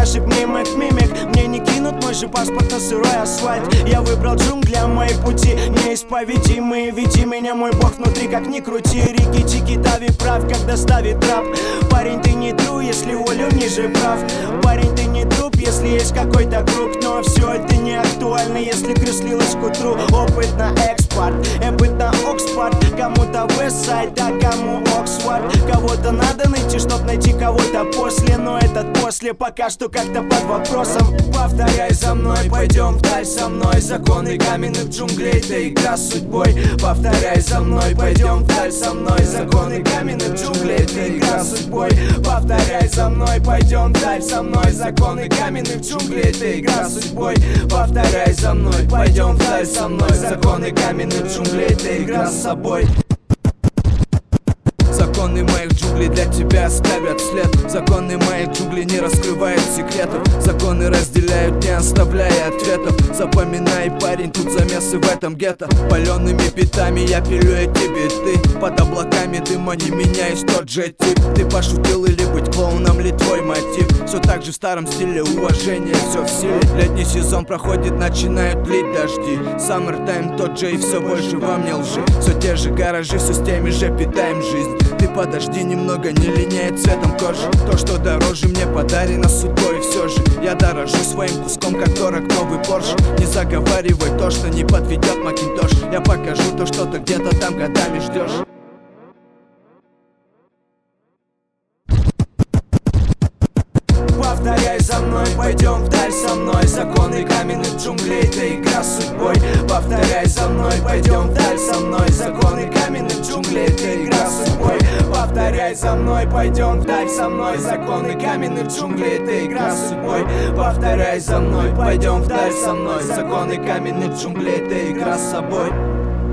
ошиб мимик. Мне не кинут мой же паспорт на сырой асфальт. Я выбрал джунгли, а мои пути неисповедимые. Веди меня, мой бог, внутри, как ни крути. Рики Чикитави прав, когда ставит трап. Парень, ты не тру, если волю ниже прав. Парень, ты не труп, если есть какой-то круг. Но все это не актуально, если крыслилось к утру. Опыт на экспорт, эпит на Оксфорд. Кому-то Вестсайд, а кому Оксфорд. Кого-то надо найти, чтоб найти кого-то после. Но этот после пока что как-то под вопросом. Повторяй за мной, пойдем вдаль со мной. Законы каменных джунглей, это игра с судьбой. Повторяй за мной, пойдем вдаль со мной. Законы каменных джунглей, это игра с судьбой. Повторяй за мной, пойдем вдаль со мной. Законы каменных джунглей, это игра с судьбой. Повторяй за мной, пойдем вдаль со мной. Законы каменных джунглей, это игра с собой. Законы моих джунглей для тебя оставят след. Законы моих джунглей не раскрывают секретов. Законы разделяют, не оставляя ответов. Запоминай, парень, тут замесы в этом гетто. Палеными битами я пилю эти биты. Под облаками дыма не меняюсь, тот же тип. Ты пошутил или быть клоуном ли твой мотив? Все так же в старом стиле, уважение все в силе. Летний сезон проходит, начинают лить дожди. Summertime тот же и все больше во мне лжи. Все те же гаражи, все с теми же питаем жизнь. Ты подожди немного, не линяет цветом кожи. То, что дороже мне подарено судьбой. И все же я дорожу своим куском, как дорог новый Порш. Не заговаривай то, что не подведет Макинтош. Я покажу то, что ты где-то там годами ждешь. Повторяй за мной, пойдем вдаль со мной. Законы каменных джунглей, это игра с судьбой. Повторяй за мной, пойдем вдаль со мной. Законы каменных джунглей, это игра с судьбой. Повторяй за мной, пойдем вдаль со мной. Законы каменных джунглей, это игра с судьбой. Повторяй за мной, пойдем вдаль со мной. Законы каменных джунглей, это игра с собой.